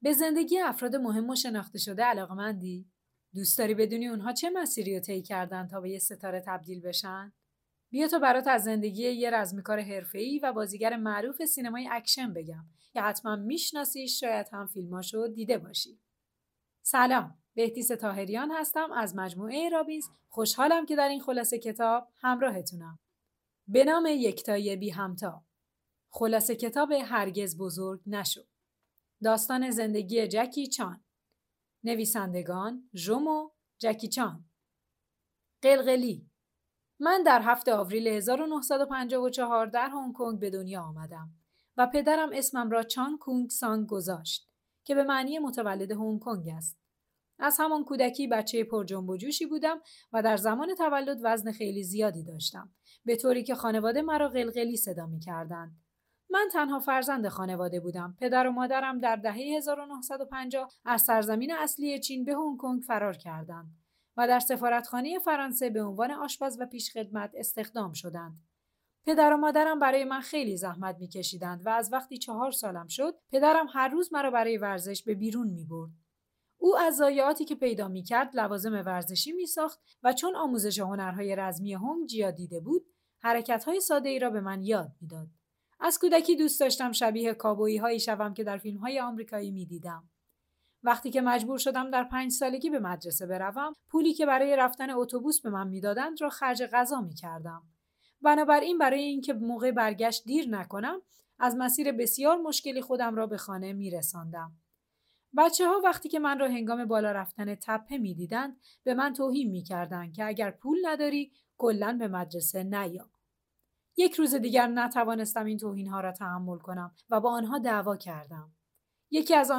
به زندگی افراد مهم و شناخته شده علاقه‌مندی؟ دوست داری بدونی اونها چه مسیری رو طی کردن تا به یه ستاره تبدیل بشن؟ بیا تا برات از زندگی یه رزمیکار حرفه‌ای و بازیگر معروف سینمای اکشن بگم که حتما میشناسیش، شاید هم فیلماشو دیده باشی. سلام، بهتیس طاهریان هستم از مجموعه رابیز. خوشحالم که در این خلاصه کتاب همراهتونم. به نام یکتای بی همتا. خلاصه کتاب هرگز بزرگ نشو. داستان زندگی جکی چان. نویسندگان ژومو جکی چان. قلقلی. من در 7 آوریل 1954 در هنگ کنگ به دنیا آمدم و پدرم اسمم را چان کونگ سانگ گذاشت که به معنی متولد هنگ کنگ است. از همان کودکی بچه پر جنب و جوشی بودم و در زمان تولد وزن خیلی زیادی داشتم، به طوری که خانواده مرا قلقلی صدا می‌کردند. من تنها فرزند خانواده بودم. پدر و مادرم در دهه 1950 از سرزمین اصلی چین به هنگ کنگ فرار کردند و در سفارتخانه فرانسه به عنوان آشپز و پیشخدمت استخدام شدند. پدر و مادرم برای من خیلی زحمت می‌کشیدند و از وقتی 4 سالم شد، پدرم هر روز مرا برای ورزش به بیرون می‌برد. او از ضایعاتی که پیدا می‌کرد لوازم ورزشی می‌ساخت و چون آموزش هنرهای رزمی هنگ جیا دیده بود، حرکت‌های ساده‌ای را به من یاد می‌داد. از کودکی دوست داشتم شبیه کابوی‌هایی شوم که در فیلم‌های آمریکایی می‌دیدم. وقتی که مجبور شدم در 5 سالگی به مدرسه بروم، پولی که برای رفتن اتوبوس به من می‌دادند را خرج غذا می‌کردم. بنابراین برای اینکه موقع برگشت دیر نکنم، از مسیر بسیار مشکلی خودم را به خانه می‌رساندم. بچه‌ها وقتی که من را هنگام بالا رفتن تپه می‌دیدند، به من توهین می‌کردند که اگر پول نداری، کلاً به مدرسه نیا. یک روز دیگر نتوانستم این توهین‌ها را تحمل کنم و با آنها دعوا کردم. یکی از